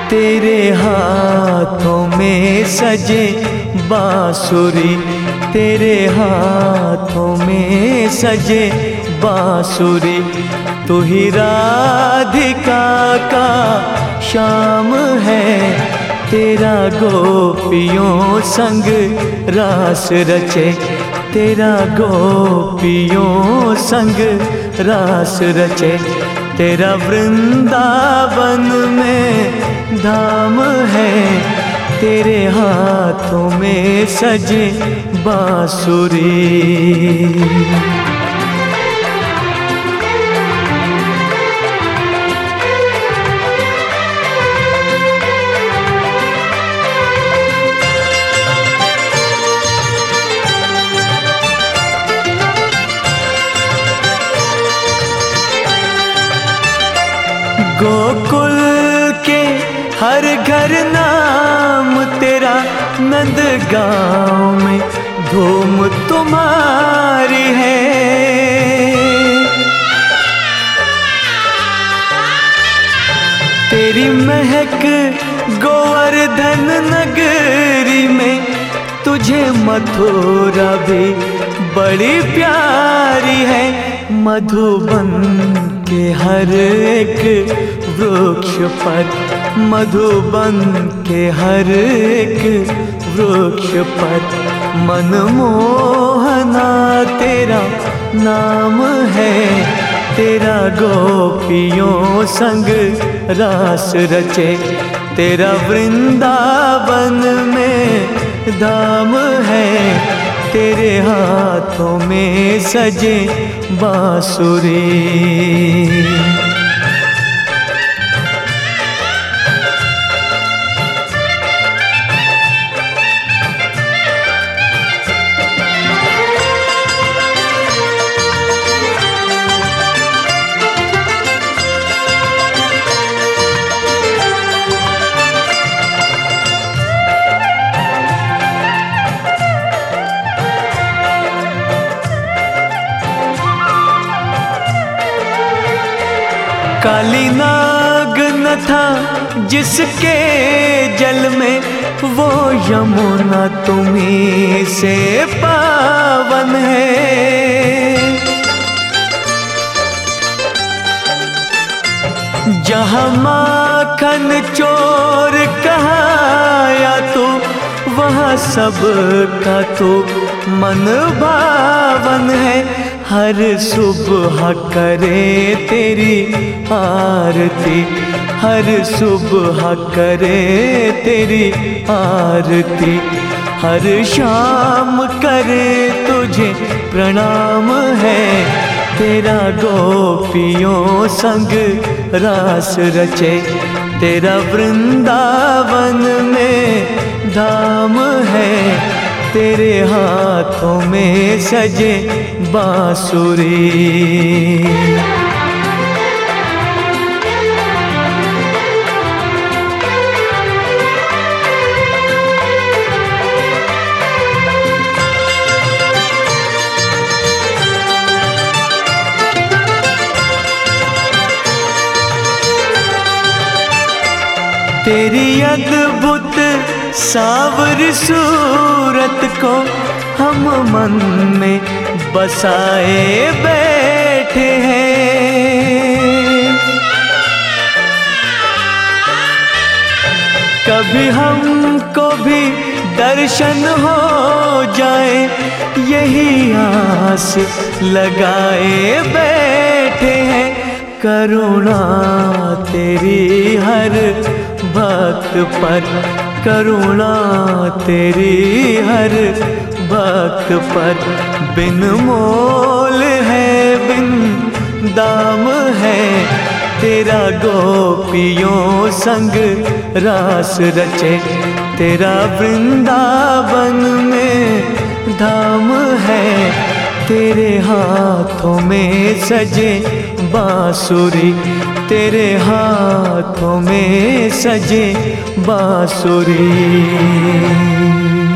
तेरे हाथों में सजे बांसुरी, तेरे हाथों में सजे बांसुरी। तू ही राधिका का श्याम है, तेरा गोपियों संग रास रचे, तेरा गोपियों संग रास रचे। तेरा वृंदावन में धाम है, तेरे हाथों में सजे बांसुरी। गोकुल के हर घर नाम तेरा, नंद गाँव में धूम तुम्हारी है। तेरी महक गोवर्धन नगरी में, तुझे मथुरा भी बड़ी प्यारी है। मधुबन के हर एक वृक्ष पर, मधुबन के हर एक वृक्ष पर, मनमोहना तेरा नाम है। तेरा गोपियों संग रास रचे, तेरा वृंदावन में धाम है, तेरे हाथों में सजे बांसुरी। काली नाग न था जिसके जल में, वो यमुना तुम्हीं से पावन है। जहाँ माखन चोर कहाया तो, वहाँ सब का तो मन भावन है। हर सुबह करे तेरी आरती, हर सुबह करे तेरी आरती, हर शाम करे तुझे प्रणाम है। तेरा गोपियों संग रास रचे, तेरा वृंदावन में धाम है, तेरे हाथों में सजे बांसुरी। तेरी अद्भुत सावरी सूरत को हम मन में बसाए बैठे हैं। कभी हमको भी दर्शन हो जाए, यही आस लगाए बैठे हैं। करुणा तेरी हर भक्त पर, करुणा तेरी हर भक्त पर, बिन मोल है बिन दाम है। तेरा गोपियों संग रास रचे, तेरा वृंदावन में धाम है, तेरे हाथों में सजे बांसुरी, तेरे हाथों में सजे बांसुरी।